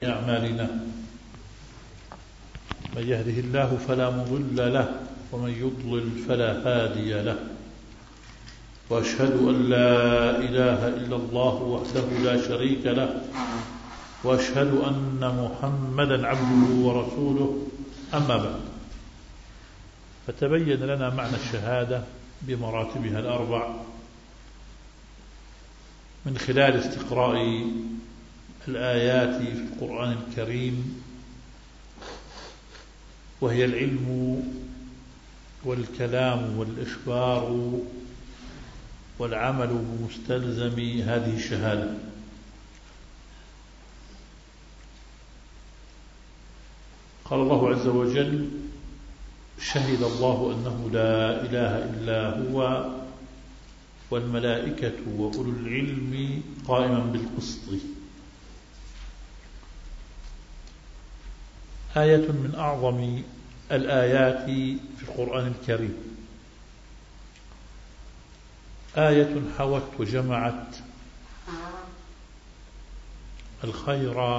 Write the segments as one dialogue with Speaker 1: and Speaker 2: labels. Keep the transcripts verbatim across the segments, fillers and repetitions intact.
Speaker 1: أعمالنا من يهده الله فلا مضل له ومن يضلل فلا هادي له، وأشهد أن لا إله إلا الله وحده لا شريك له، وأشهد أن محمدا عبده ورسوله. أما بعد، فتبين لنا معنى الشهادة بمراتبها الأربع من خلال استقراء الآيات في القرآن الكريم، وهي العلم والكلام والإخبار والعمل بمستلزم هذه الشهادة. قال الله عز وجل: شهد الله أنه لا إله إلا هو والملائكة وأولو العلم قائما بالقسط. آية من أعظم الآيات في القرآن الكريم، آية حوت وجمعت الخير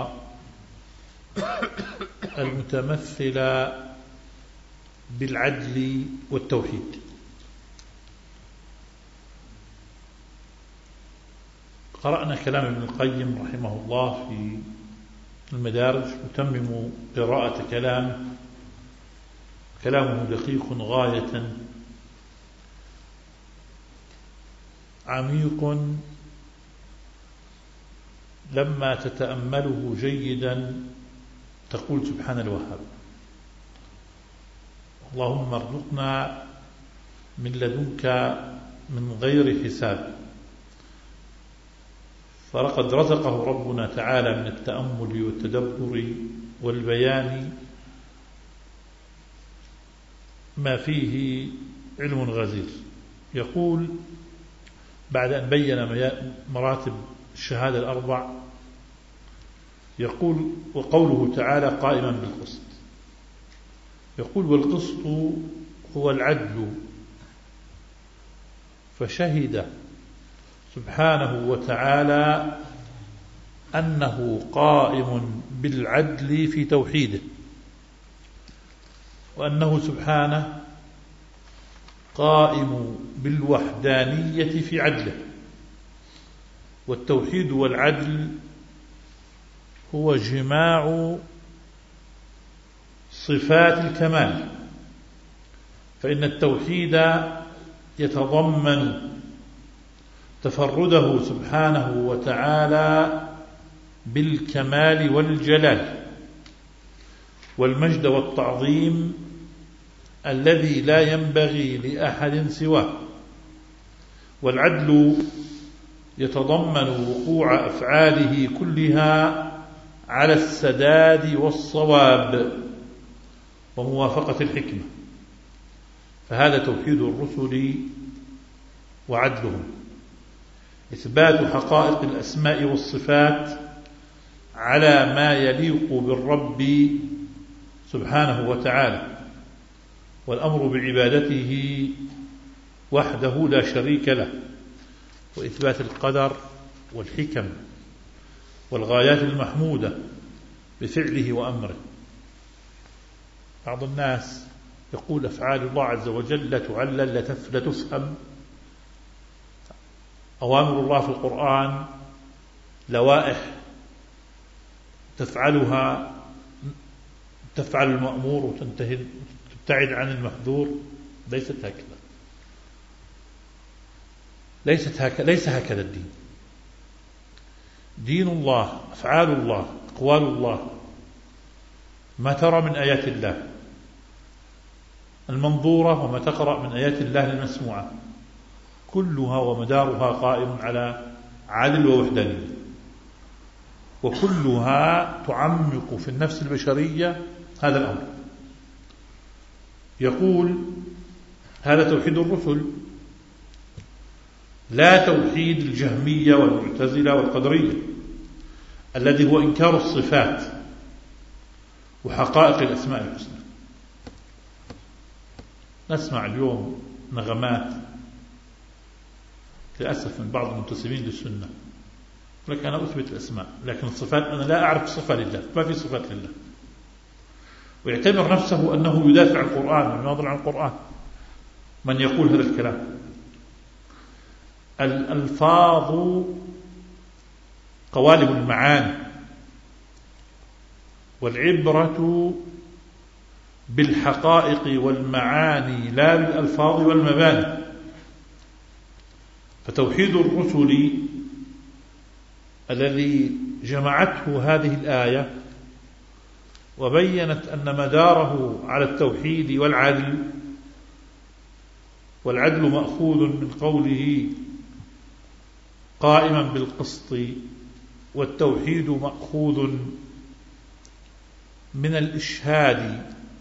Speaker 1: المتمثل بالعدل والتوحيد. قرأنا كلام ابن القيم رحمه الله في المدارج، نتمم قراءة كلام كلامه دقيق غاية، عميق، لما تتأمله جيدا تقول: سبحان الوهاب، اللهم ارزقنا من لدنك من غير حساب. فلقد رزقه ربنا تعالى من التأمل والتدبر والبيان ما فيه علم غزير. يقول بعد أن بين مراتب الشهادة الأربع، يقول: وقوله تعالى قائما بالقسط. يقول: والقسط هو العدل. فشهد سبحانه وتعالى أنه قائم بالعدل في توحيده، وأنه سبحانه قائم بالوحدانية في عدله. والتوحيد والعدل هو جماع صفات الكمال، فإن التوحيد يتضمن تفرده سبحانه وتعالى بالكمال والجلال والمجد والتعظيم الذي لا ينبغي لأحد سواه. والعدل يتضمن وقوع أفعاله كلها على السداد والصواب وموافقة الحكمة، فهذا توحيد الرسل وعدلهم: إثبات حقائق الأسماء والصفات على ما يليق بالرب سبحانه وتعالى، والأمر بعبادته وحده لا شريك له، وإثبات القدر والحكم والغايات المحمودة بفعله وأمره. بعض الناس يقول: أفعال الله عز وجل لا تعلل لا تفهم، أوامر الله في القرآن لوائح تفعلها تفعل المأمور وتنتهي تبتعد عن المحذور. ليست هكذا، ليست هكذا ليس هكذا الدين. دين الله، أفعال الله، أقوال الله، ما ترى من آيات الله المنظورة وما تقرأ من آيات الله المسموعة، كلها ومدارها قائم على عدل ووحدانية، وكلها تعمق في النفس البشرية هذا الأمر. يقول: هذا توحيد الرسل، لا توحيد الجهمية والمعتزلة والقدرية الذي هو إنكار الصفات وحقائق الأسماء الحسنى. نسمع اليوم نغمات للأسف من بعض المنتسبين للسنة لك أنا أثبت الأسماء، لكن الصفات أنا لا أعرف صفة لله، ما في صفات لله. ويعتبر نفسه أنه يدافع عن القرآن ويناظر عن القرآن. من يقول هذا الكلام؟ الألفاظ قوالب المعاني، والعبرة بالحقائق والمعاني لا بالألفاظ والمباني. فتوحيد الرسل الذي جمعته هذه الآية وبينت أن مداره على التوحيد والعدل، والعدل مأخوذ من قوله قائما بالقسط، والتوحيد مأخوذ من الإشهاد.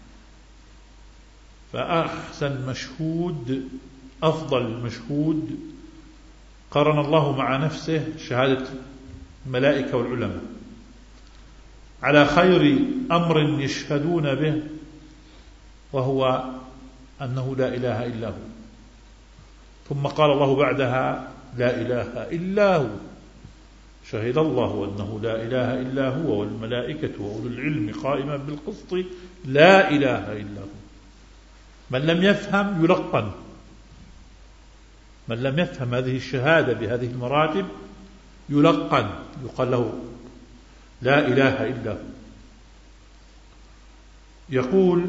Speaker 1: فأحسن مشهود، أفضل مشهود قرن الله مع نفسه شهادة الملائكة والعلماء على خير أمر يشهدون به، وهو أنه لا إله إلا هو. ثم قال الله بعدها لا إله إلا هو، شهد الله أنه لا إله إلا هو والملائكة وأولو العلم قائما بالقسط لا إله إلا هو. من لم يفهم يلقن، من لم يفهم هذه الشهادة بهذه المراتب يلقن، يقال له لا إله إلا هو. يقول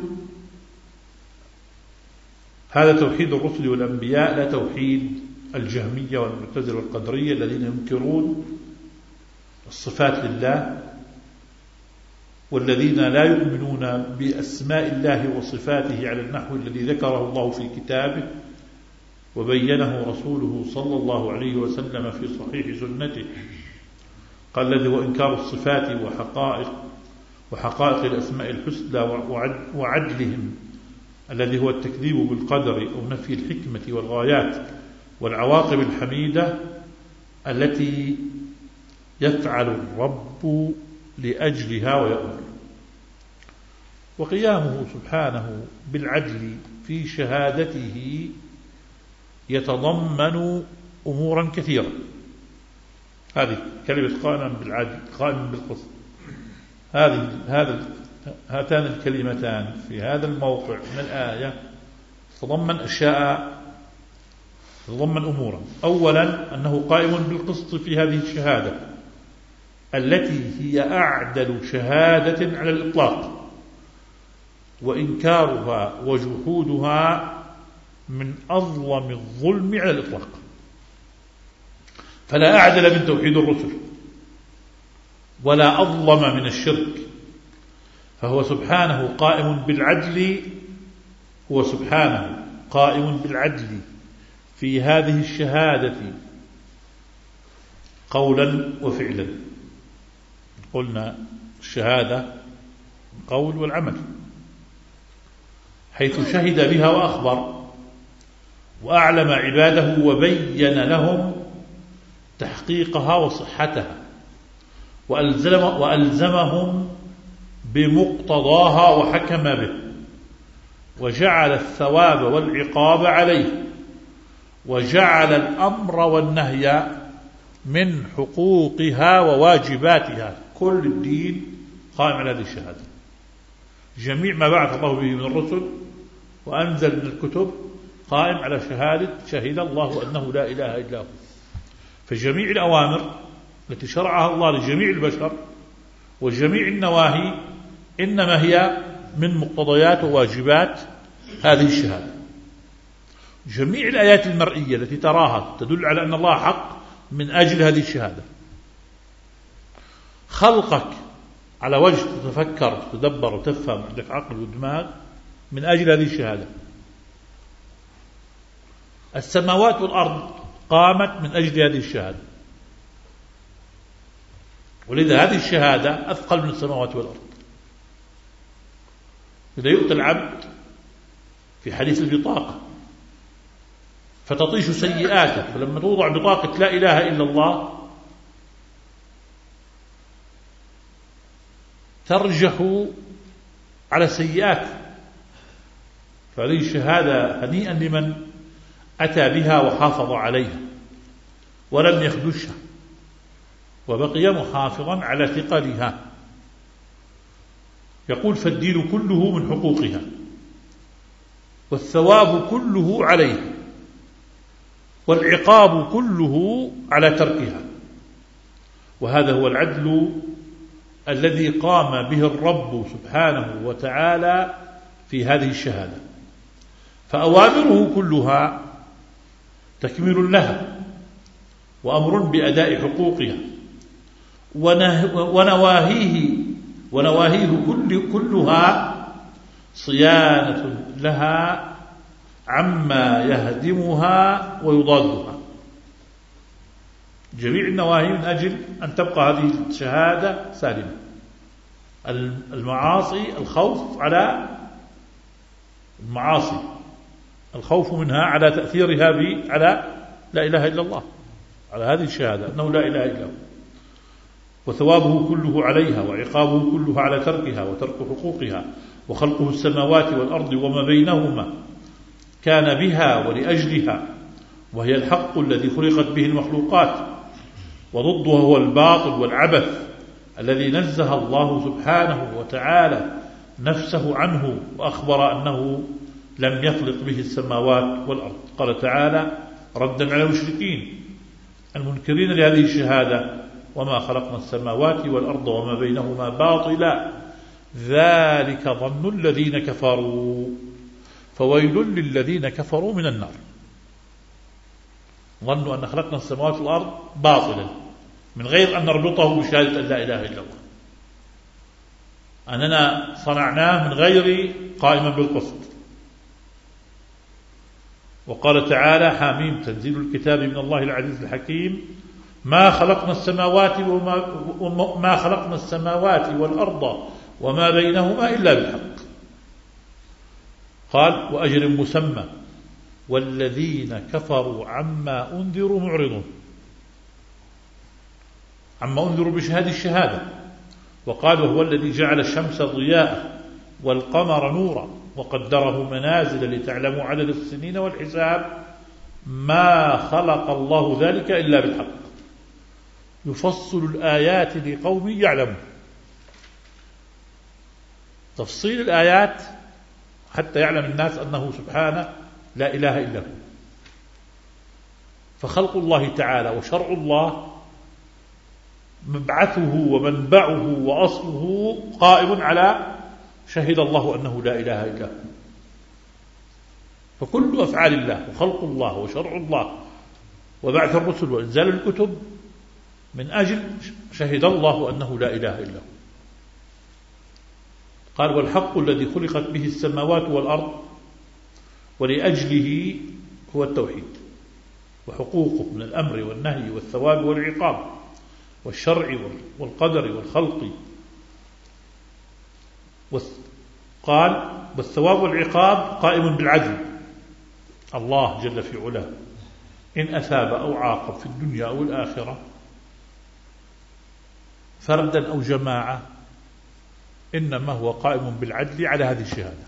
Speaker 1: هذا توحيد الرسل والأنبياء، لا توحيد الجهمية والمعتزلة والقدرية الذين ينكرون الصفات لله، والذين لا يؤمنون بأسماء الله وصفاته على النحو الذي ذكره الله في كتابه وبينه رسوله صلى الله عليه وسلم في صحيح سنته. قال الذي هو إنكار الصفات وحقائق وحقائق الأسماء الحسنى وعدلهم، الذي هو التكذيب بالقدر أو نفي الحكمة والغايات والعواقب الحميدة التي يفعل الرب لأجلها ويأمر. وقيامه سبحانه بالعدل في شهادته يتضمن أمورا كثيرة. هذه كلمة قائما بالعدل، قائما بالقسط، هذه هذا هاتان الكلمتان في هذا الموقع من الآية تضمن أشياء، تضمن أمورا. أولا أنه قائم بالقسط في هذه الشهادة التي هي أعدل شهادة على الإطلاق، وإنكارها وجحودها من أظلم الظلم على الإطلاق. فلا أعدل من توحيد الرسل ولا أظلم من الشرك، فهو سبحانه قائم بالعدل، هو سبحانه قائم بالعدل في هذه الشهادة قولا وفعلا. قلنا الشهادة القول والعمل، حيث شهد بها وأخبر وأعلم عباده وبين لهم تحقيقها وصحتها، وألزم وألزمهم بمقتضاها وحكم به، وجعل الثواب والعقاب عليه، وجعل الأمر والنهي من حقوقها وواجباتها. كل الدين قائم على هذه الشهادة. جميع ما بعث الله به من الرسل وأنزل من الكتب قائم على شهادة شهد الله أنه لا إله إلا هو. فجميع الأوامر التي شرعها الله لجميع البشر وجميع النواهي إنما هي من مقتضيات وواجبات هذه الشهادة. جميع الآيات المرئية التي تراها تدل على أن الله حق من أجل هذه الشهادة. خلقك على وجه تتفكر تدبر وتفهم، عندك عقل ودماغ، من أجل هذه الشهادة. السماوات والأرض قامت من أجل هذه الشهادة، ولذا هذه الشهادة أثقل من السماوات والأرض. إذا يؤتى العبد في حديث البطاقة فتطيش سيئاته، فلما توضع بطاقة لا إله إلا الله ترجح على سيئات. فهذه الشهادة هنيئا لمن أتى بها وحافظ عليها ولم يخدشها. وبقي محافظا على ثقلها. يقول: فالدين كله من حقوقها، والثواب كله عليها، والعقاب كله على تركها. وهذا هو العدل الذي قام به الرب سبحانه وتعالى في هذه الشهادة. فأوامره كلها تكميل لها وأمر بأداء حقوقها، ونواهيه ونواهيه كل كلها صيانة لها عما يهدمها ويضادها. جميع النواهي من أجل أن تبقى هذه الشهادة سالمة. المعاصي الخوف على المعاصي الخوف منها على تأثيرها على لا إله إلا الله، على هذه الشهادة أنه لا إله إلا هو، وثوابه كله عليها، وعقابه كله على تركها وترك حقوقها. وخلقه السماوات والأرض وما بينهما كان بها ولأجلها، وهي الحق الذي خلقت به المخلوقات، وضده هو الباطل والعبث الذي نزه الله سبحانه وتعالى نفسه عنه، وأخبر أنه لم يخلق به السماوات والأرض. قال تعالى ردا على المشركين المنكرين لهذه الشهادة: وما خلقنا السماوات والأرض وما بينهما باطلا ذلك ظن الذين كفروا فويل للذين كفروا من النار. ظنوا أن خلقنا السماوات والأرض باطلا من غير أن نربطه بشهادة أن لا إله إلا الله، أننا صنعناه من غير قائما بالقسط. وقال تعالى: حاميم تنزيل الكتاب من الله العزيز الحكيم ما خلقنا السماوات وما ما خلقنا السماوات والأرض وما بينهما إلا بالحق. قال: وأجر مسمى والذين كفروا عما أنذروا معرضون، عما أنذروا بشهادة الشهادة. وقال: وهو الذي جعل الشمس ضياء والقمر نورا وقدره منازل لتعلموا عدد السنين والحساب ما خلق الله ذلك إلا بالحق يفصل الآيات لقوم يعلمون. تفصيل الآيات حتى يعلم الناس أنه سبحانه لا إله إلا هو. فخلق الله تعالى وشرع الله مبعثه ومنبعه وأصله قائم على شهد الله أنه لا إله إلا هو. فكل أفعال الله وخلق الله وشرع الله وبعث الرسل وإنزال الكتب من أجل شهد الله أنه لا إله إلا هو. قال: والحق الذي خلقت به السماوات والأرض ولأجله هو التوحيد، وحقوقه من الأمر والنهي والثواب والعقاب والشرع والقدر والخلق. قال: والثواب والعقاب قائم بالعدل. الله جل في علاه إن أثاب أو عاقب في الدنيا أو الآخرة فردا أو جماعة إنما هو قائم بالعدل على هذه الشهادة،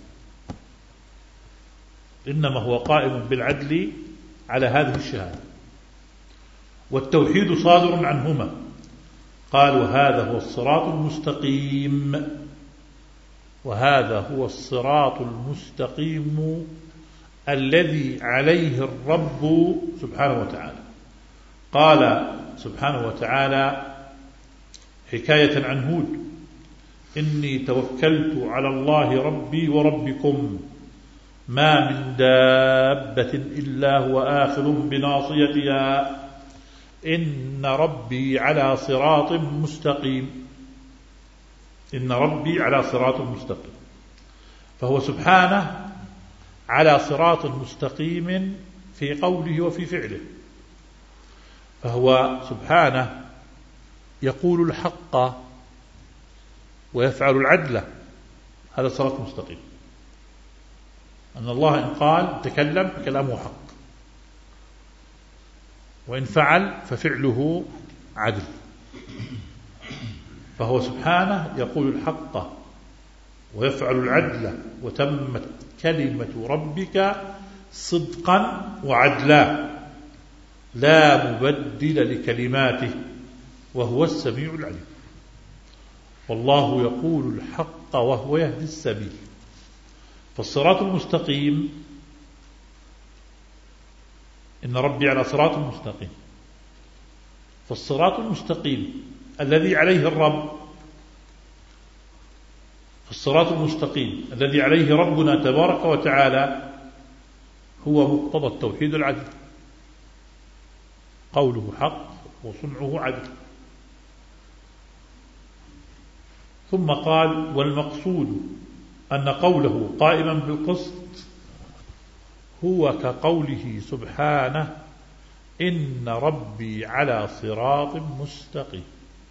Speaker 1: إنما هو قائم بالعدل على هذه الشهادة. والتوحيد صادر عنهما. قال: وهذا هو الصراط المستقيم، وهذا هو الصراط المستقيم الذي عليه الرب سبحانه وتعالى. قال سبحانه وتعالى حكاية عن هود: إني توكلت على الله ربي وربكم ما من دابة إلا هو آخذ بناصيتها إن ربي على صراط مستقيم. إن ربي على صراط مستقيم، فهو سبحانه على صراط مستقيم في قوله وفي فعله. فهو سبحانه يقول الحق ويفعل العدل، هذا صراط مستقيم. أن الله إن قال تكلم فكلامه حق، وإن فعل ففعله عدل. فهو سبحانه يقول الحق ويفعل العدل، وتمت كلمة ربك صدقا وعدلا لا مبدل لكلماته وهو السميع العليم. والله يقول الحق وهو يهدي السبيل. فالصراط المستقيم إن ربي على صراط مستقيم. فالصراط المستقيم الذي عليه الرب، فالصراط المستقيم الذي عليه ربنا تبارك وتعالى هو مقتضى التوحيد العدل. قوله حق وصنعه عدل. ثم قال: والمقصود أن قوله قائما بالقسط هو كقوله سبحانه: إن ربي على صراط مستقيم.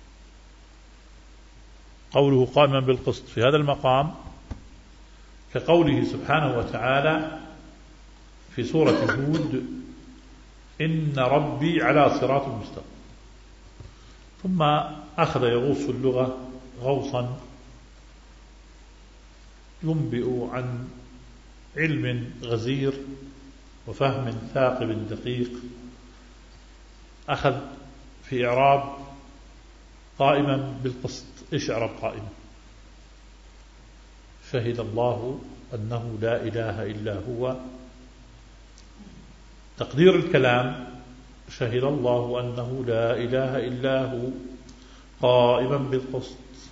Speaker 1: قوله قائما بالقسط في هذا المقام كقوله سبحانه وتعالى في سورة هود: إن ربي على صراط مستقيم. ثم أخذ يغوص في اللغة غوصا ينبئ عن علم غزير وفهم ثاقب دقيق. أخذ في إعراب قائما بالقسط. إيش إعراب قائما؟ شهد الله أنه لا إله إلا هو. تقدير الكلام: شهد الله أنه لا إله إلا هو قائما بالقسط،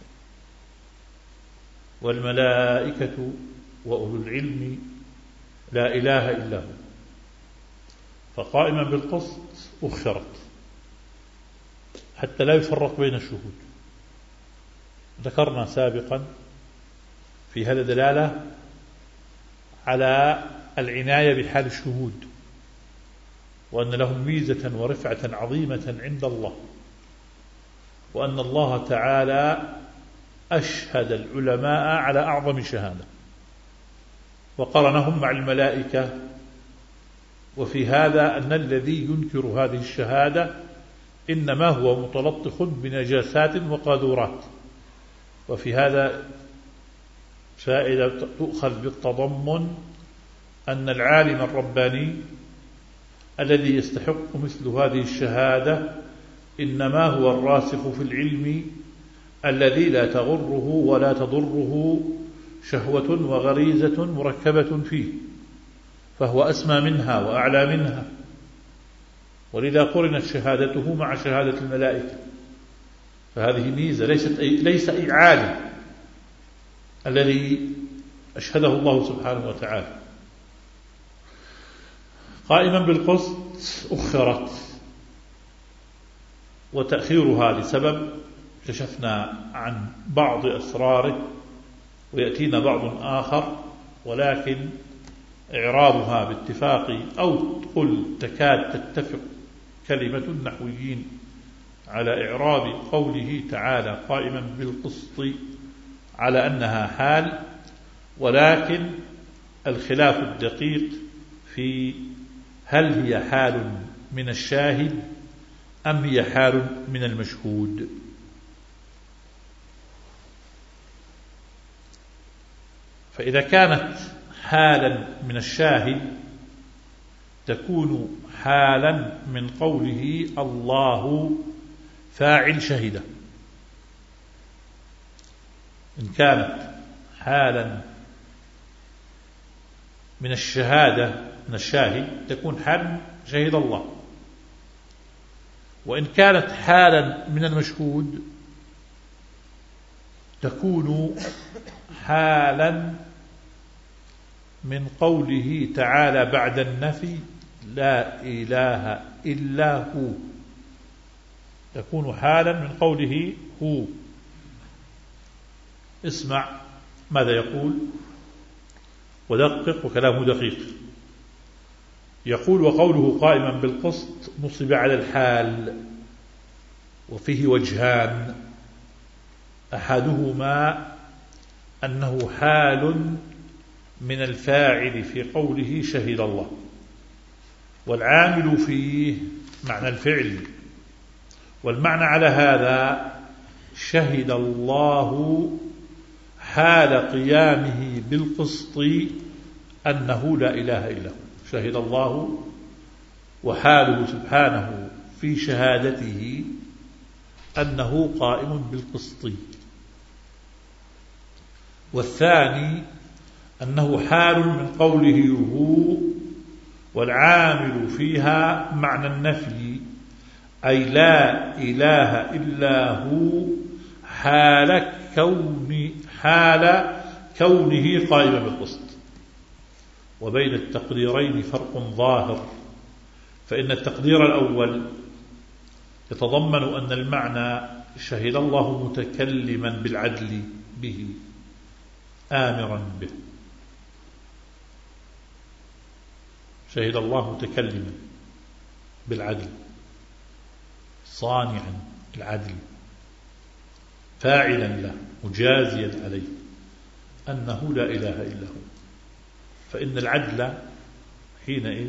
Speaker 1: والملائكة وأولو العلم لا إله إلا هو. فقائما بالقسط أخرت حتى لا يفرق بين الشهود. ذكرنا سابقا في هذا دلالة على العناية بحال الشهود، وأن لهم ميزة ورفعة عظيمة عند الله، وأن الله تعالى أشهد العلماء على أعظم شهادة وقرنهم مع الملائكة. وفي هذا أن الذي ينكر هذه الشهادة إنما هو متلطخ بنجاسات وقاذورات. وفي هذا فائدة تؤخذ بالتضمن أن العالم الرباني الذي يستحق مثل هذه الشهادة إنما هو الراسخ في العلم الذي لا تغره ولا تضره شهوة وغريزة مركبة فيه، فهو أسمى منها وأعلى منها. ولذا قرنت شهادته مع شهادة الملائكة. فهذه ميزة، ليست أي ليس أي عالم الذي أشهده الله سبحانه وتعالى. قائما بالقسط أخرت، وتأخيرها لسبب كشفنا عن بعض أسراره ويأتينا بعض آخر، ولكن إعرابها باتفاق أو قل تكاد تتفق كلمة النحويين على إعراب قوله تعالى قائما بالقسط على أنها حال، ولكن الخلاف الدقيق في هل هي حال من الشاهد أم هي حال من المشهود. فإذا كانت حالا من الشاهد تكون حالا من قوله الله فاعل شهد. إن كانت حالا من الشهادة من الشاهد تكون حال شهد الله. وإن كانت حالا من المشهود تكون حالا من قوله تعالى بعد النفي لا إله إلا هو. تكون حالا من قوله هو. اسمع ماذا يقول ودقق، وكلامه دقيق. يقول: وقوله قائما بالقسط نصب على الحال، وفيه وجهان: أحدهما أنه حال من الفاعل في قوله شهد الله، والعامل فيه معنى الفعل. والمعنى على هذا شهد الله حال قيامه بالقسط أنه لا إله إلا هو. شهد الله وحاله سبحانه في شهادته أنه قائم بالقسط. والثاني أنه حال من قوله هو والعامل فيها معنى النفي، أي لا إله إلا هو حال كون حال كونه قائما بالقسط. وبين التقديرين فرق ظاهر، فإن التقدير الأول يتضمن أن المعنى شهد الله متكلما بالعدل به آمرا به، شهد الله متكلما بالعدل صانعا العدل فاعلا له مجازيا عليه أنه لا إله إلا هو. فإن العدل حينئذ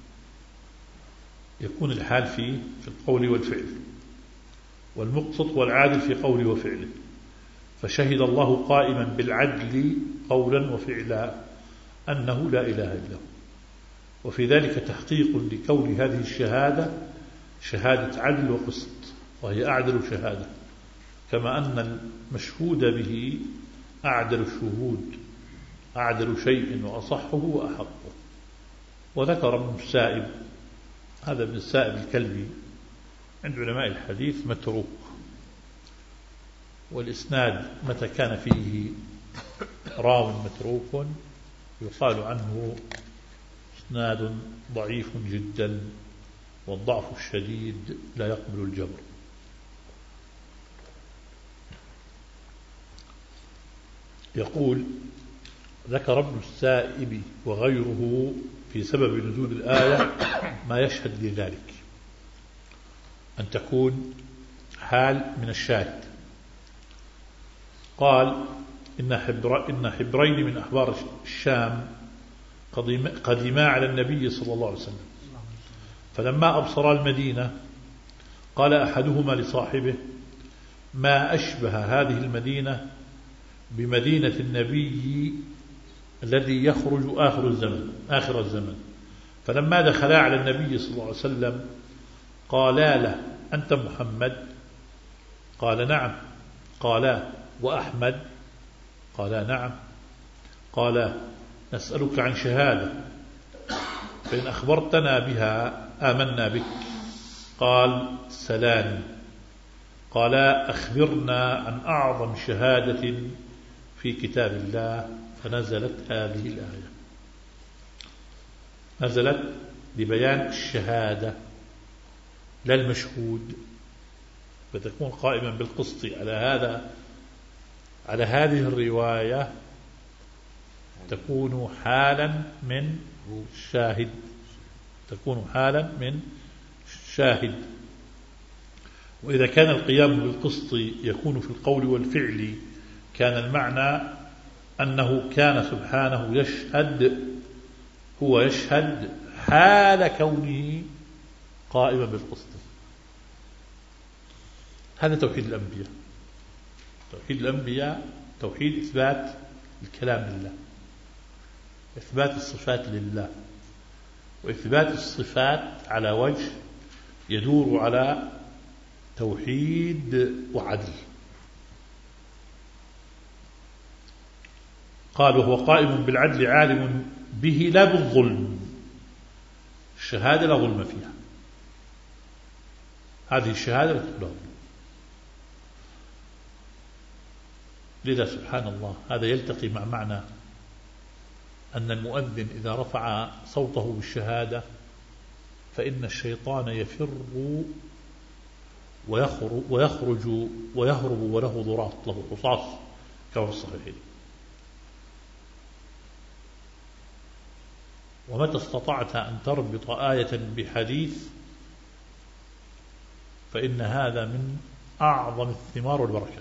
Speaker 1: يكون الحال فيه في القول والفعل، والمقسط والعادل في قوله وفعله. فشهد الله قائما بالعدل قولا وفعلا أنه لا إله إلا هو، وفي ذلك تحقيق لكون هذه الشهادة شهادة عدل وقسط، وهي أعدل شهادة، كما أن المشهود به أعدل الشهود، أعدل شيء وأصحه وأحقه. وذكر ابن السائب، هذا ابن السائب الكلبي عند علماء الحديث متروك، والإسناد متى كان فيه راو متروك يقال عنه إسناد ضعيف جدا، والضعف الشديد لا يقبل الجبر. يقول ذكر ابن السائب وغيره في سبب نزول الآية ما يشهد لذلك، أن تكون حال من الشاهد. قال إن, حبر إن حبرين من أحبار الشام قدما على النبي صلى الله عليه وسلم، فلما أبصرا المدينة قال أحدهما لصاحبه: ما أشبه هذه المدينة بمدينة النبي الذي يخرج آخر الزمن آخر الزمن. فلما دخلا على النبي صلى الله عليه وسلم قالا له: أنت محمد؟ قال: نعم. قالا: وأحمد؟ قالا: نعم. قالا: نسألك عن شهادة، فإن أخبرتنا بها آمنا بك. قال: سلام. قالا: أخبرنا عن أعظم شهادة في كتاب الله. فنزلت هذه الآية، نزلت لبيان الشهادة لا المشهود، فتكون قائما بالقسط على هذا على هذه الرواية، تكون حالا من شاهد تكون حالا من شاهد. وإذا كان القيام بالقسط يكون في القول والفعل، كان المعنى أنه كان سبحانه يشهد هو يشهد حال كونه قائما بالقسط. هذا توحيد الأنبياء. توحيد الأنبياء توحيد إثبات الكلام لله، إثبات الصفات لله، وإثبات الصفات على وجه يدور على توحيد وعدل. قال: وهو قائم بالعدل عالم به لا بالظلم. الشهادة لا ظلم فيها، هذه الشهادة لا ظلم. لذا سبحان الله هذا يلتقي مع معنى أن المؤذن إذا رفع صوته بالشهادة فإن الشيطان يفر ويخرج, ويخرج ويهرب وله ضراط له قصاص كما في الصحيحين. ومتى استطعت أن تربط آية بحديث فإن هذا من أعظم الثمار والبركات.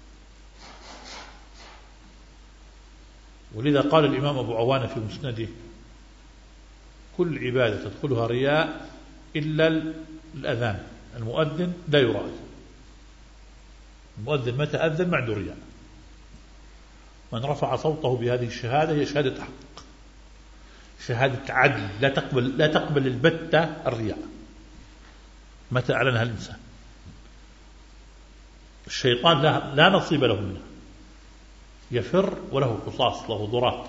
Speaker 1: ولذا قال الإمام أبو عوانة في مسنده: كل عبادة تدخلها رياء إلا الأذان، المؤذن لا يراد. المؤذن متى أذن ما عنده رياء. من رفع صوته بهذه الشهادة هي شهادة حق، شهادة عدل، لا تقبل لا تقبل البتة الرياء متى أعلنها الإنسان. الشيطان لا, لا نصيب له منه، يفر وله قصاص، له ضرات.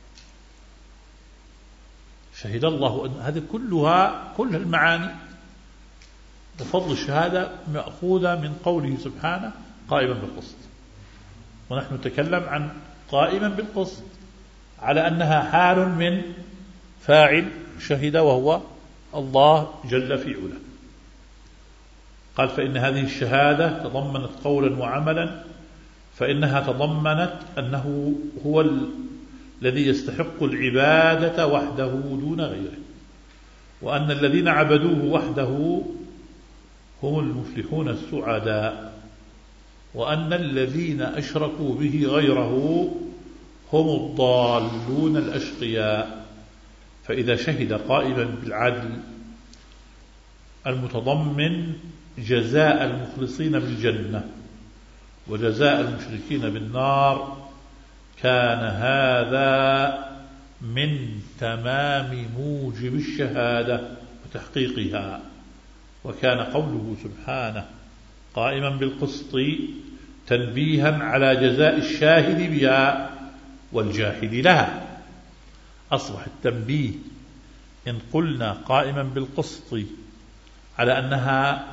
Speaker 1: شهد الله أن هذه كلها كل المعاني وفضل الشهادة مأخوذة من قوله سبحانه قائما بالقسط. ونحن نتكلم عن قائما بالقسط على أنها حال من فاعل شهد وهو الله جل في علاه. قال فإن هذه الشهادة تضمنت قولا وعملا، فإنها تضمنت أنه هو الذي يستحق العبادة وحده دون غيره، وأن الذين عبدوه وحده هم المفلحون السعداء، وأن الذين أشركوا به غيره هم الضالون الأشقياء. فإذا شهد قائما بالعدل المتضمن جزاء المخلصين بالجنة وجزاء المشركين بالنار، كان هذا من تمام موجب الشهادة وتحقيقها. وكان قوله سبحانه قائما بالقسط تنبيها على جزاء الشاهد بها والجاحد لها. أصبح التنبيه إن قلنا قائما بالقسط على أنها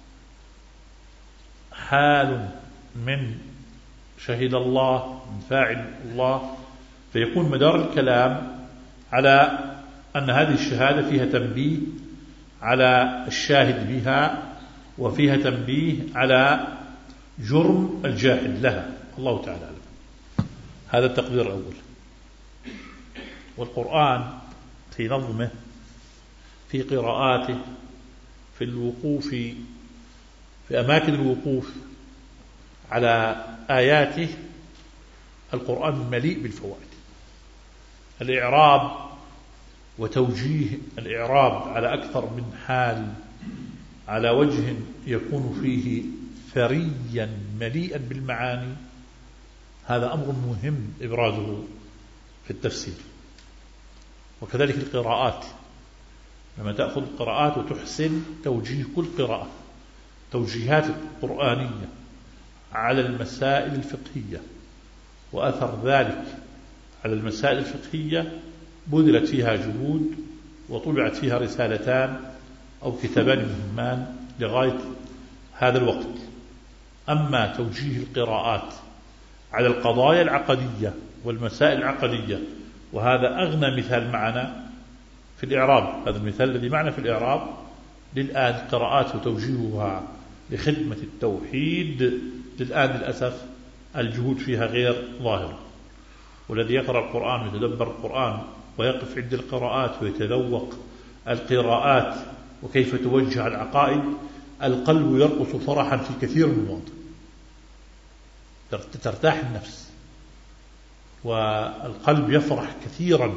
Speaker 1: حال من شهد الله من فاعل الله، فيكون مدار الكلام على أن هذه الشهادة فيها تنبيه على الشاهد بها، وفيها تنبيه على جرم الجاحد لها. الله تعالى أعلم. هذا التقدير الأول. والقرآن في نظمه في قراءاته في الوقوف في أماكن الوقوف على آياته، القرآن مليء بالفوائد. الإعراب وتوجيه الإعراب على أكثر من حال على وجه يكون فيه ثريا مليئا بالمعاني، هذا أمر مهم إبرازه في التفسير. وكذلك القراءات، لما تأخذ القراءات وتحسن توجيه كل قراءة، توجيهات القرآنية على المسائل الفقهية وأثر ذلك على المسائل الفقهية، بذلت فيها جهود وطبعت فيها رسالتان أو كتابان مهمان لغاية هذا الوقت. أما توجيه القراءات على القضايا العقدية والمسائل العقدية، وهذا أغنى مثال معنا في الإعراب، هذا المثال الذي معنا في الإعراب للآن قراءات وتوجيهها لخدمة التوحيد للآن للأسف الجهود فيها غير ظاهرة. والذي يقرأ القرآن ويتدبر القرآن ويقف عند القراءات ويتذوق القراءات وكيف توجه العقائد، القلب يرقص فرحا في كثير من المواضع، ترتاح النفس والقلب يفرح كثيرا،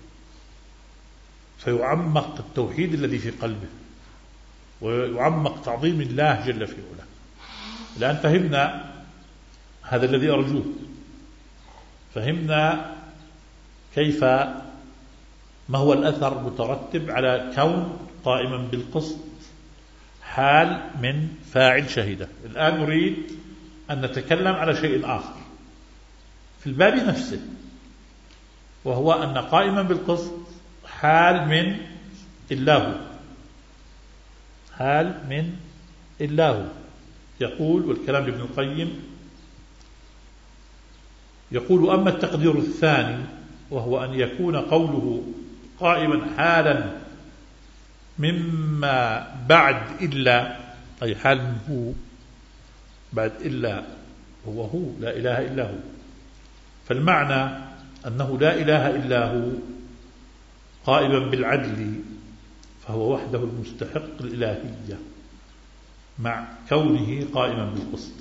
Speaker 1: فيعمق التوحيد الذي في قلبه ويعمق تعظيم الله جل في علاه. الآن فهمنا هذا الذي أرجوه، فهمنا كيف ما هو الأثر المترتب على كون قائما بالقسط حال من فاعل شهيدة. الآن نريد أن نتكلم على شيء آخر في الباب نفسه، وهو أن قائما بالقسط حال من الله، حال من الله. يقول، والكلام لابن القيم، يقول أما التقدير الثاني وهو أن يكون قوله قائما حالا مما بعد إلا، أي حال من هو بعد إلا، هو هو لا إله إلا هو، فالمعنى أنه لا إله إلا هو قائما بالعدل، فهو وحده المستحق الإلهية مع كونه قائما بالقسط.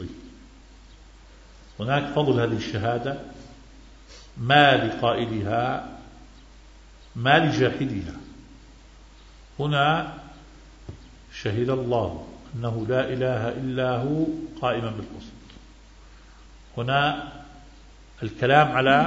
Speaker 1: هناك فضل هذه الشهادة ما لقائلها ما لجاحدها. هنا شهد الله أنه لا إله إلا هو قائما بالقسط. هنا الكلام على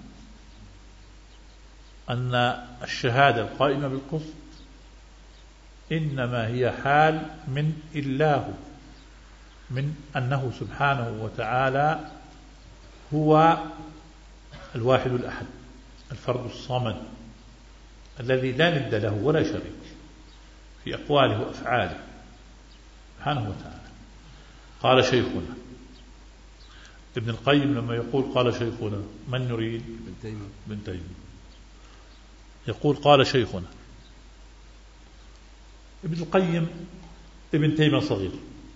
Speaker 1: أن الشهادة القائمة بالقسط إنما هي حال من الله، من أنه سبحانه وتعالى هو الواحد الأحد الفرد الصمد الذي لا ند له ولا شريك في أقواله وأفعاله سبحانه وتعالى. قال شيخنا ابن القيم لما يقول قال شيخنا من نريد؟ ابن تيمية. يقول قال شيخنا ابن القيم ابن تيمية صغير،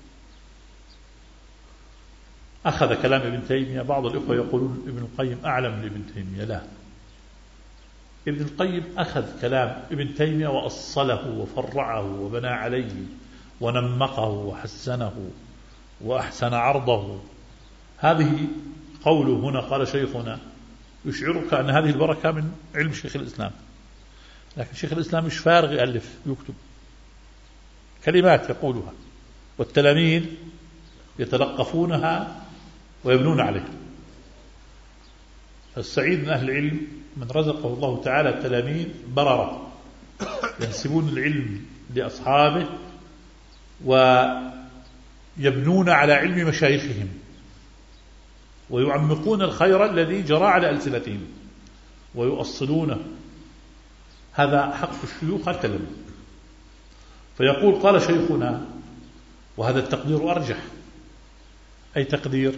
Speaker 1: أخذ كلام ابن تيمية. بعض الإخوة يقولون ابن القيم أعلم من ابن تيمية، لا، ابن القيم أخذ كلام ابن تيمية وأصله وفرعه وبنى عليه ونمقه وحسنه وأحسن عرضه. هذه قوله هنا قال شيخنا يشعرك أن هذه البركة من علم شيخ الإسلام، لكن شيخ الإسلام مش فارغ يألف يكتب، كلمات يقولها والتلاميذ يتلقفونها ويبنون عليها. فالسعيد من أهل العلم من رزقه الله تعالى التلاميذ بررة ينسبون العلم لأصحابه ويبنون على علم مشايخهم ويعمقون الخير الذي جرى على ألسنتهم ويؤصلونه. هذا حق الشيوخ التلاميذ. فيقول قال شيخنا، وهذا التقدير أرجح. أي تقدير؟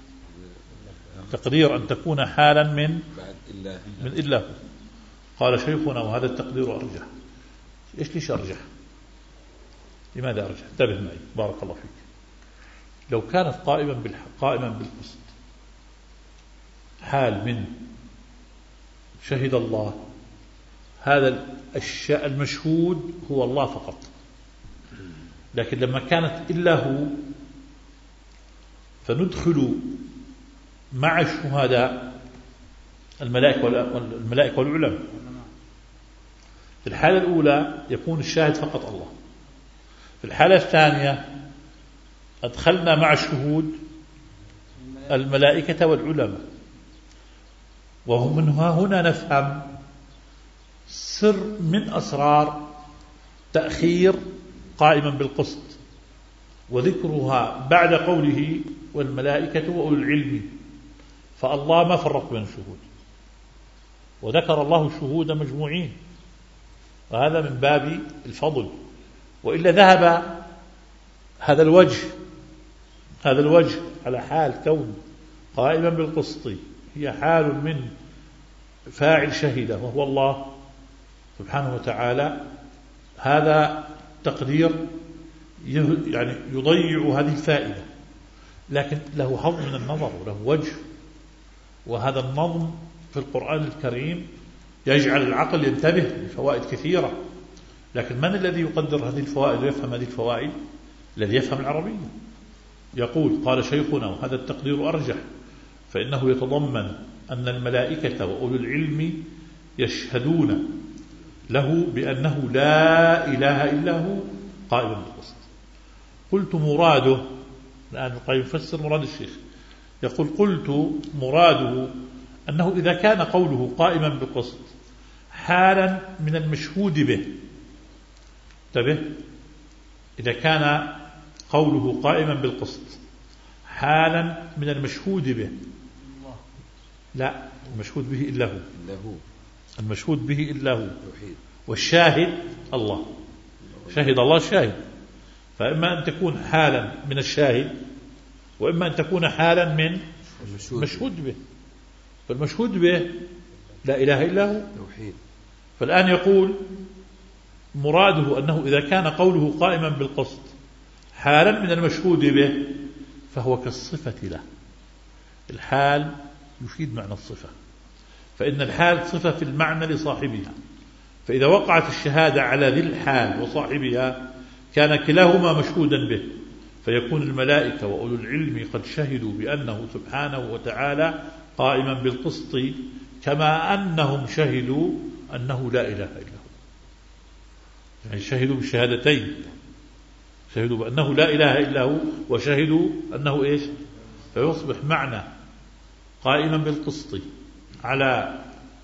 Speaker 1: تقدير أن تكون حالا من من إلا. قال شيخنا وهذا التقدير أرجح. إيش ليش أرجح؟ لماذا أرجح؟ انتبه معي بارك الله فيك. لو كانت قائما بالحق قائما بالقسط حال من شهد الله، هذا الشيء المشهود هو الله فقط. لكن لما كانت إلا هو فندخل مع الشهداء الملائكة والملائكة والعلماء. في الحالة الأولى يكون الشاهد فقط الله، في الحالة الثانية أدخلنا مع الشهود الملائكة والعلماء. ومن هنا نفهم سر من أسرار تأخير قائما بالقسط وذكرها بعد قوله والملائكة وأولو العلم. فالله ما فرق بين الشهود، وذكر الله الشهود مجموعين، وهذا من باب الفضل. وإلا ذهب هذا الوجه هذا الوجه على حال كون قائما بالقسط هي حال من فاعل شهيده وهو الله سبحانه وتعالى. هذا تقدير يعني يضيع هذه الفائدة، لكن له حظ من النظر وله وجه. وهذا النظم في القرآن الكريم يجعل العقل ينتبه لفوائد كثيرة. لكن من الذي يقدر هذه الفوائد ويفهم هذه الفوائد؟ الذي يفهم العربية. يقول قال شيخنا وهذا التقدير أرجح، فإنه يتضمن أن الملائكة وأولو العلم يشهدون له بأنه لا إله إلا هو قائم بالقسط. قلت مراده، الآن القيم يفسر مراد الشيخ، يقول قلت مراده أنه إذا كان قوله قائما بالقسط حالا من المشهود به، انتبه، إذا كان قوله قائما بالقسط حالا من المشهود به، لا المشهود به إلا هو، المشهود به إلا هو، والشاهد الله، شهد الله الشاهد. فإما أن تكون حالا من الشاهد وإما أن تكون حالا من المشهود به. فالمشهود به لا إله إلا هو. فالآن يقول مراده أنه إذا كان قوله قائما بالقسط حالا من المشهود به فهو كالصفة له. الحال يفيد معنى الصفة، فإن الحال صفة في المعنى لصاحبها، فإذا وقعت الشهادة على ذي الحال وصاحبها كان كلاهما مشهودا به، فيكون الملائكة وأولو العلم قد شهدوا بأنه سبحانه وتعالى قائما بالقسط كما أنهم شهدوا أنه لا إله إلا هو. يعني شهدوا بالشهادتين، شهدوا بأنه لا إله إلا هو وشهدوا أنه إيش؟ فيصبح معنى قائما بالقسط على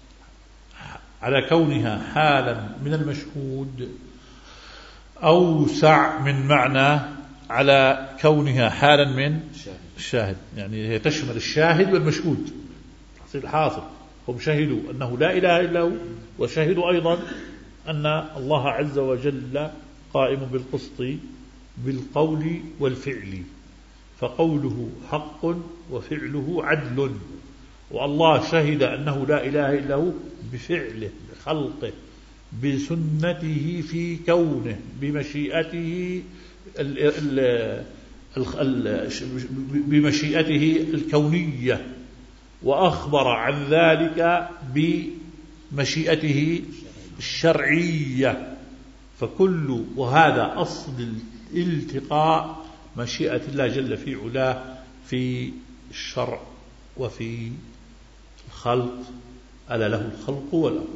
Speaker 1: على كونها حالا من المشهود أوسع من معنى على كونها حالا من الشاهد، يعني هي تشمل الشاهد والمشهود. تحصيل الحاصل هم شهدوا أنه لا إله إلا هو، وشهدوا أيضا أن الله عز وجل قائم بالقسط بالقول والفعل، فقوله حق وفعله عدل. والله شهد أنه لا إله إلا هو بفعله، بخلقه، بسنته في كونه، بمشيئته ال ال ال بمشيئته الكونية، وأخبر عن ذلك بمشيئته الشرعية. فكل وهذا أصل الالتقاء مشيئة الله جل في علاه في الشرع وفي الخلق، ألا له الخلق والأمر،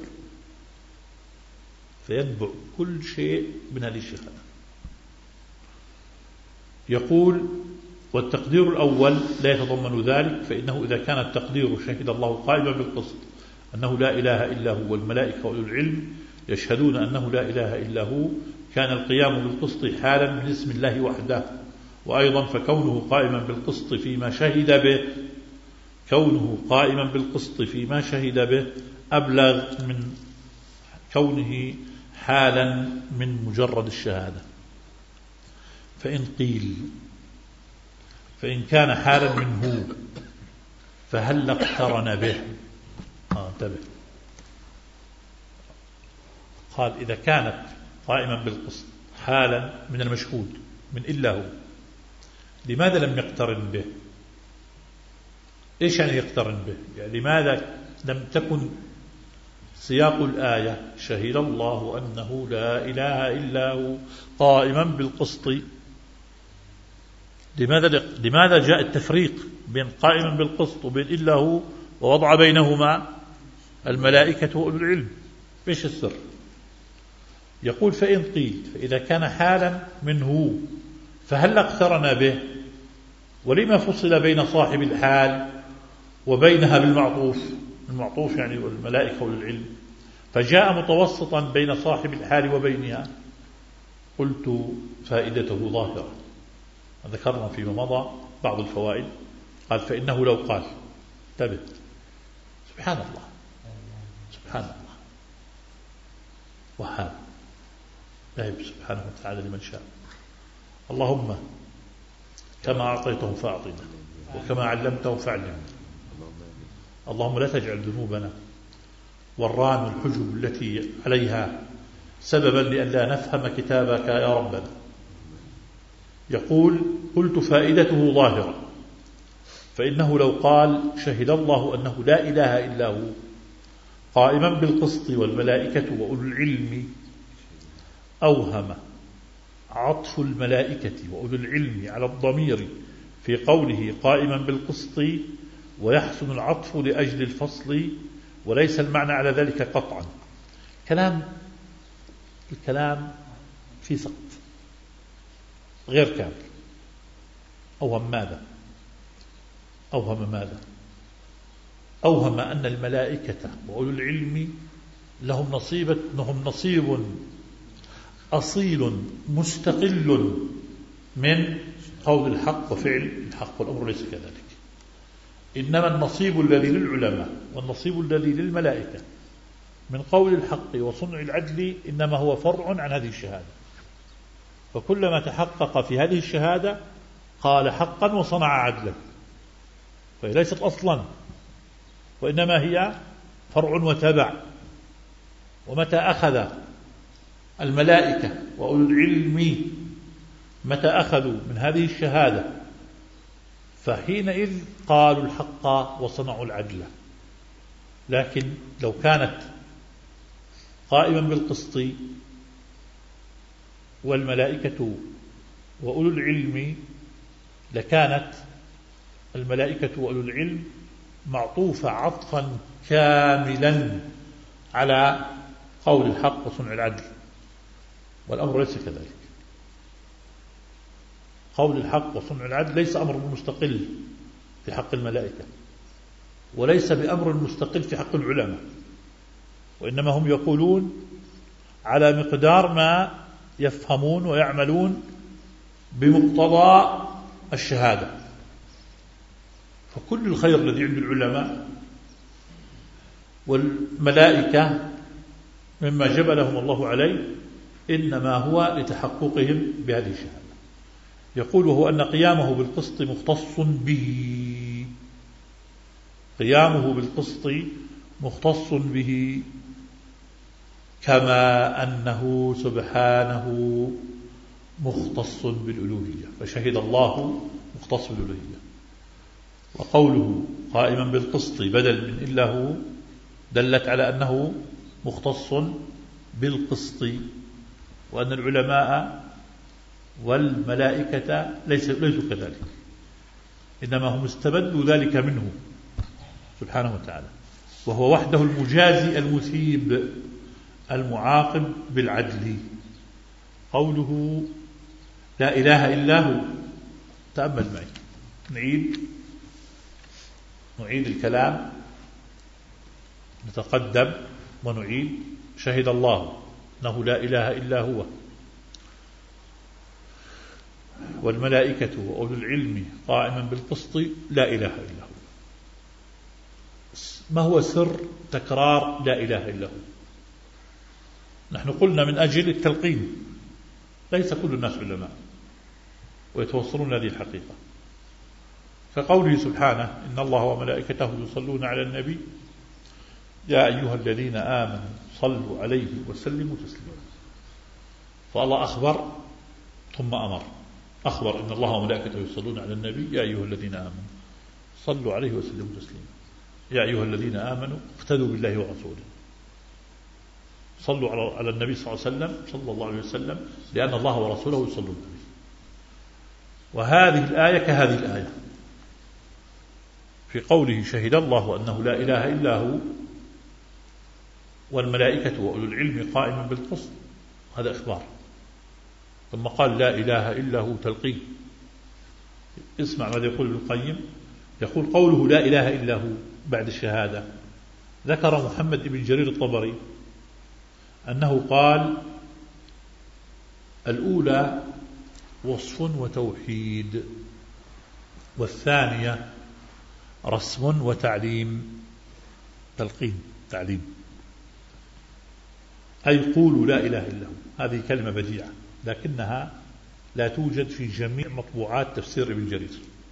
Speaker 1: فيتبع كل شيء من هذه الشهادة. يقول: والتقدير الأول لا يتضمن ذلك، فإنه إذا كان التقدير شهد الله قائما بالقسط أنه لا إله إلا هو والملائكة وأولو العلم يشهدون أنه لا إله إلا هو، كان القيام بالقسط حالا من اسم الله وحده. وأيضا فكونه قائما بالقسط فيما شهد به كونه قائما بالقسط فيما شهد به أبلغ من كونه حالا من مجرد الشهادة. فإن قيل فإن كان حالا منه فهل اقترن به؟ آه انتبه، قال إذا كانت قائما بالقسط حالا من المشهود من إلا هو، لماذا لم يقترن به؟ إيش يعني يقترن به؟ يعني لماذا لم تكن سياق الآية شهد الله أنه لا إله إلا هو قائما بالقسط؟ لماذا لماذا جاء التفريق بين قائما بالقسط وبين إلا هو ووضع بينهما الملائكة وأولو العلم؟ إيش السر؟ يقول: فإن قيل فإذا كان حالا منه فهل اقترن به؟ ولما فصل بين صاحب الحال وبينها بالمعطوف؟ المعطوف يعني والملائكة وأولو العلم، فجاء متوسطا بين صاحب الحال وبينها. قلت: فائدته ظاهرة، ذكرنا فيما مضى بعض الفوائد. قال: فإنه لو قال، انتبه، سبحان الله سبحان الله وهاب يهب سبحانه وتعالى لمن شاء. اللهم كما أعطيته فأعطنا، وكما علمته فعلمنا. اللهم لا تجعل ذنوبنا والران والحجب التي عليها سببا لئلا نفهم كتابك يا ربنا. يقول: قلت: فائدته ظاهرة، فإنه لو قال شهد الله أنه لا إله إلا هو قائما بالقسط والملائكة وأولو العلم، أوهم عطف الملائكة وأولو العلم على الضمير في قوله قائما بالقسط، ويحسن العطف لأجل الفصل، وليس المعنى على ذلك قطعا. كلام الكلام في سقط غير كامل. أوهم ماذا؟ أوهم ماذا؟ أوهم أن الملائكة وأولو العلم لهم نصيب لهم نصيب أصيل مستقل من قول الحق وفعل الحق، والأمر ليس كذلك. إنما النصيب الذي للعلماء والنصيب الذي للملائكة من قول الحق وصنع العدل إنما هو فرع عن هذه الشهادة. فكلما تحقق في هذه الشهادة قال حقا وصنع عدلا، فهي ليست أصلا، وإنما هي فرع وتبع. ومتى أخذ الملائكة وأولو العلم متى أخذوا من هذه الشهادة فحينئذ قالوا الحق وصنعوا العدل. لكن لو كانت قائما بالقسط والملائكة وأولو العلم لكانت الملائكة وأولو العلم معطوفة عطفا كاملا على قول الحق وصنع العدل، والأمر ليس كذلك. قول الحق وصنع العدل ليس أمر مستقل في حق الملائكة، وليس بأمر مستقل في حق العلماء، وإنما هم يقولون على مقدار ما يفهمون ويعملون بمقتضى الشهادة. فكل الخير الذي عند العلماء والملائكة مما جبلهم الله عليه إنما هو لتحققهم بهذه الشهادة. يقول وهو أن قيامه بالقسط مختص به، قيامه بالقسط مختص به، كما أنه سبحانه مختص بالألوهية، فشهد الله مختص بالألوهية. وقوله قائما بالقسط بدل من إلا هو دلت على أنه مختص بالقسط، وأن العلماء والملائكة ليسوا كذلك، إنما هم استبدوا ذلك منه سبحانه وتعالى، وهو وحده المجازي المثيب المعاقب بالعدل. قوله لا إله إلا هو، تأمل معي، نعيد نعيد الكلام، نتقدم ونعيد. شهد الله أنه لا إله إلا هو، والملائكة وأولو العلم قائما بالقسط لا إله إلا هو. ما هو سر تكرار لا إله إلا هو؟ نحن قلنا من أجل التلقين، ليس كل الناس علماء ويتوصلون هذه الحقيقة. كقوله سبحانه إن الله وملائكته يصلون على النبي يا أيها الذين آمنوا صلوا عليه وسلموا تسليما. فالله أخبر ثم أمر، أخبر إن الله وملائكته يصلون على النبي يا أيها الذين آمنوا صلوا عليه وسلموا تسليما. يا أيها الذين آمنوا اقتدوا بالله ورسوله، صلوا على النبي صلى الله عليه وسلم صلى الله عليه وسلم لأن الله ورسوله يصلون عليه. وهذه الآية كهذه الآية في قوله شهد الله أنه لا إله إلا هو والملائكة وأولو العلم قائما بالقسط، هذا إخبار. ثم قال لا إله إلا هو تلقين. اسمع ماذا يقول ابن القيم، يقول قوله لا إله إلا هو بعد الشهادة، ذكر محمد بن جرير الطبري أنه قال الأولى وصف وتوحيد، والثانية رسم وتعليم، تلقين تعليم، أي قولوا لا إله إلا هو. هذه كلمة بديعة لكنها لا توجد في جميع مطبوعات تفسير ابن جرير،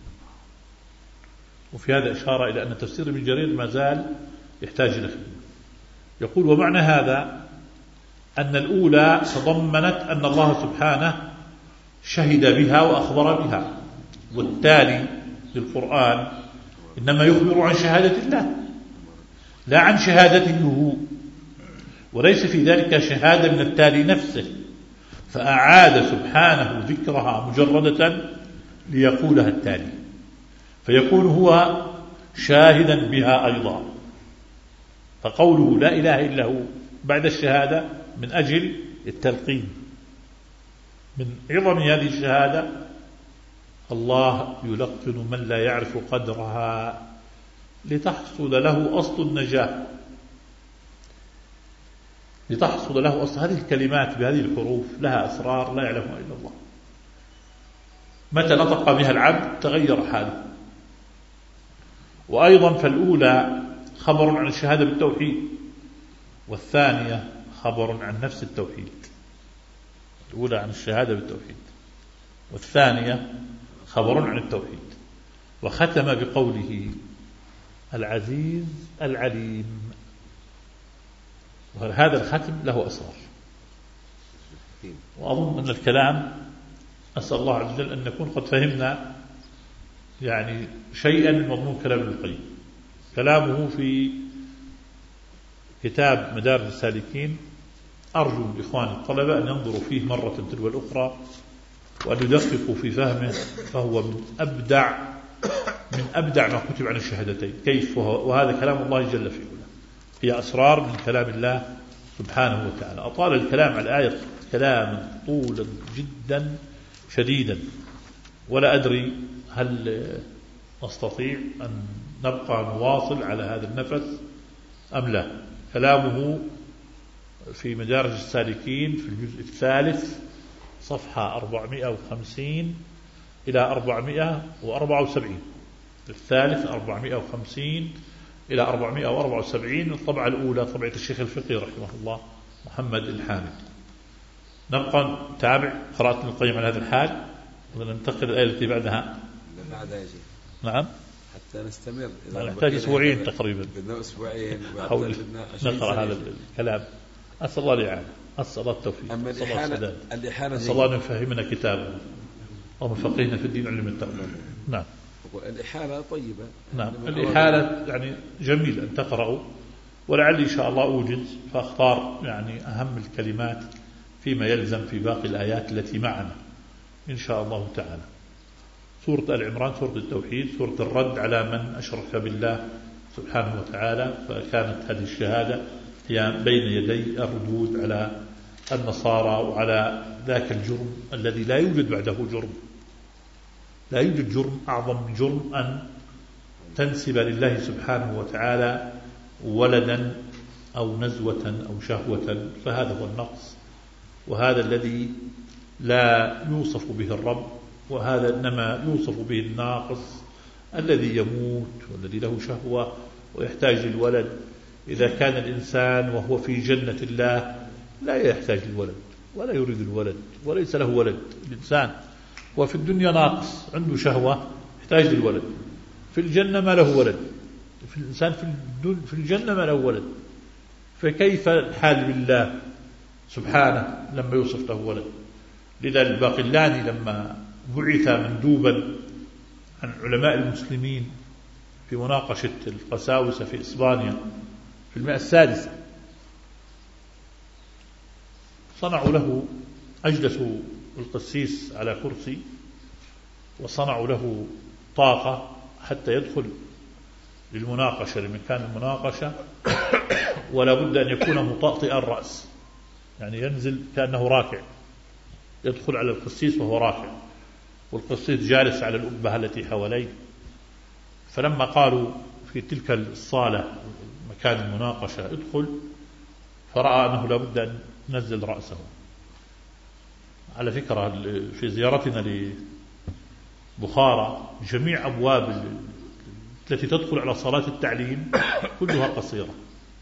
Speaker 1: وفي هذا إشارة إلى أن تفسير ابن جرير ما زال يحتاج إلى خدمة. يقول ومعنى هذا أن الأولى تضمنت أن الله سبحانه شهد بها وأخبر بها، والتالي للقرآن إنما يخبر عن شهادة الله لا عن شهادته هو، وليس في ذلك شهادة من التالي نفسه، فأعاد سبحانه ذكرها مجردة ليقولها التالي، فيكون هو شاهدا بها أيضا. فقوله لا إله إلا هو بعد الشهادة من أجل التلقين. من عظم هذه الشهادة الله يلقن من لا يعرف قدرها لتحصل له أصل النجاة، لتحصل له أصل. هذه الكلمات بهذه الحروف لها أسرار لا يعلمها إلا الله. متى نطق بها العبد تغير حاله. وأيضا فالأولى خبر عن الشهادة بالتوحيد، والثانية خبر عن نفس التوحيد. الأولى عن الشهادة بالتوحيد، والثانية خبر عن التوحيد. وختم بقوله العزيز العليم، وهذا الختم له أسرار. وأظن أن الكلام أسأل الله عز وجل أن نكون قد فهمنا يعني شيئا من مضمون كلام ابن القيم. كلامه في كتاب مدارج السالكين أرجو الإخوان الطلبة أن ينظروا فيه مرة تلو الأخرى وأن يدققوا في فهمه، فهو من أبدع من أبدع ما كتب عن الشهادتين. كيف؟ وهذا كلام الله جل في علاه، هي أسرار من كلام الله سبحانه وتعالى. أطال الكلام على الآية كلاما طولا جدا شديدا، ولا أدري هل نستطيع أن نبقى نواصل على هذا النفس أم لا. كلامه في مدارج السالكين في الجزء الثالث صفحة أربعمائة وخمسين إلى أربعمائة وأربعة وسبعين. الثالث أربعمائة وخمسين إلى أربعمائة وأربعة وسبعين. الطبعة الأولى طبعة الشيخ الفقيه رحمه الله محمد الحامد. نبقى نتابع قراءة ابن القيم على هذا الحال وننتقل الآية التي بعدها.
Speaker 2: بعدها يجي.
Speaker 1: نعم.
Speaker 2: حتى نستمر.
Speaker 1: نحتاج أسبوعين تقريبا.
Speaker 2: بدنا أسبوعين.
Speaker 1: حول نقرأ هذا الكلام. أسأل الله الإعانة. أسأل الله التوفيق.
Speaker 2: أما الإحالة الإحالة
Speaker 1: أسأل الله أن يفهمنا كتابه ومفقهنا في الدين وعلم التقوى. نعم.
Speaker 2: الإحالة طيبة.
Speaker 1: نعم. الإحالة يعني جميل أن تقرأوا، ولعلي إن شاء الله أوجد فأختار يعني أهم الكلمات فيما يلزم في باقي الآيات التي معنا إن شاء الله تعالى. سورة آل عمران سورة التوحيد، سورة الرد على من أشرك بالله سبحانه وتعالى، فكانت هذه الشهادة هي بين يدي الردود على النصارى وعلى ذاك الجرم الذي لا يوجد بعده جرم. لا يوجد جرم أعظم من جرم أن تنسب لله سبحانه وتعالى ولدا أو نزوة أو شهوة، فهذا هو النقص، وهذا الذي لا يوصف به الرب، وهذا إنما يوصف به الناقص الذي يموت والذي له شهوة ويحتاج للولد. إذا كان الإنسان وهو في جنة الله لا يحتاج للولد ولا يريد الولد وليس له ولد. الإنسان وفي الدنيا ناقص عنده شهوة يحتاج للولد، في الجنة ما له ولد، في الإنسان في الجنة ما له ولد، فكيف الحال بالله سبحانه لما يوصف له ولد؟ لذا الباقلاني لما بعث مندوبا عن علماء المسلمين في مناقشة القساوسة في إسبانيا في المئة السادسة، صنعوا له أجلسوا القسيس على كرسي وصنعوا له طاقة حتى يدخل للمناقشة لمكان المناقشة، ولا بد أن يكون مطأطئ الرأس، يعني ينزل كأنه راكع، يدخل على القسيس وهو راكع والقسيس جالس على الأبهة التي حواليه. فلما قالوا في تلك الصالة مكان المناقشة ادخل، فرأى أنه لا بد أن نزل رأسه. على فكرة في زيارتنا لبخارى جميع أبواب التي تدخل على صلاة التعليم كلها قصيرة،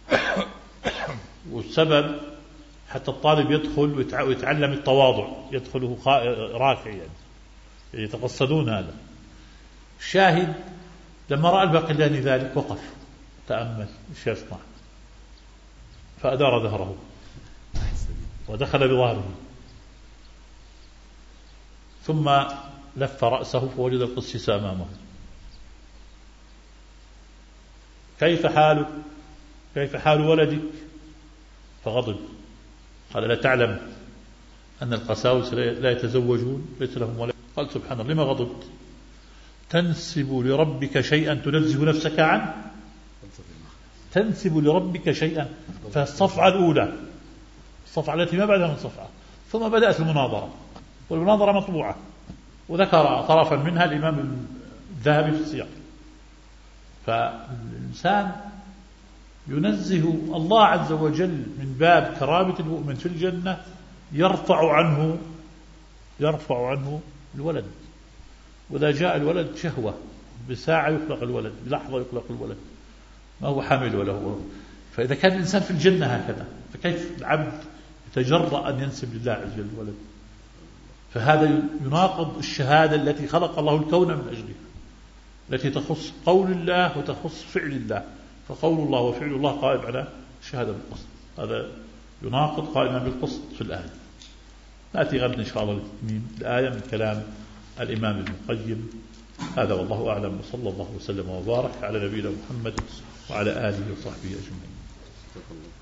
Speaker 1: والسبب حتى الطالب يدخل ويتعلم التواضع، يدخله راكع يعني يتقصدون هذا. الشاهد لما رأى الباقلاني ذلك وقف تأمل ايش يصنع، فأدار ظهره ودخل بظهره، ثم لف رأسه فوجد القسيس أمامه. كيف حالك؟ كيف حال ولدك؟ فغضب، قال لا تعلم أن القساوسة لا يتزوجون ليس لهم ولد؟ قال سبحان الله لما غضبت؟ تنسب لربك شيئا تنزه نفسك عنه؟ تنسب لربك شيئا. فالصفعة الأولى الصفعة التي ما بعدها من صفعة، ثم بدأت المناظرة، والمناظرة مطبوعة وذكر طرفا منها الإمام الذهبي في السياق. فالإنسان ينزه الله عز وجل من باب كرامة المؤمن في الجنة، يرفع عنه يرفع عنه الولد، وإذا جاء الولد شهوة بساعة يخلق الولد، بلحظة يخلق الولد، ما هو حامل ولا هو. فإذا كان الإنسان في الجنة هكذا، فكيف العبد يتجرأ أن ينسب لله عز وجل الولد؟ فهذا يناقض الشهادة التي خلق الله الكون من أجلها، التي تخص قول الله وتخص فعل الله، فقول الله وفعل الله قائم على الشهادة بالقسط، هذا يناقض قائما بالقسط في الآية. نأتي غدا إن شاء الله لتتميم الآية من كلام الإمام ابن القيم. هذا والله أعلم، وصلى الله وسلم وبارك على نبينا محمد وعلى آله وصحبه أجمعين.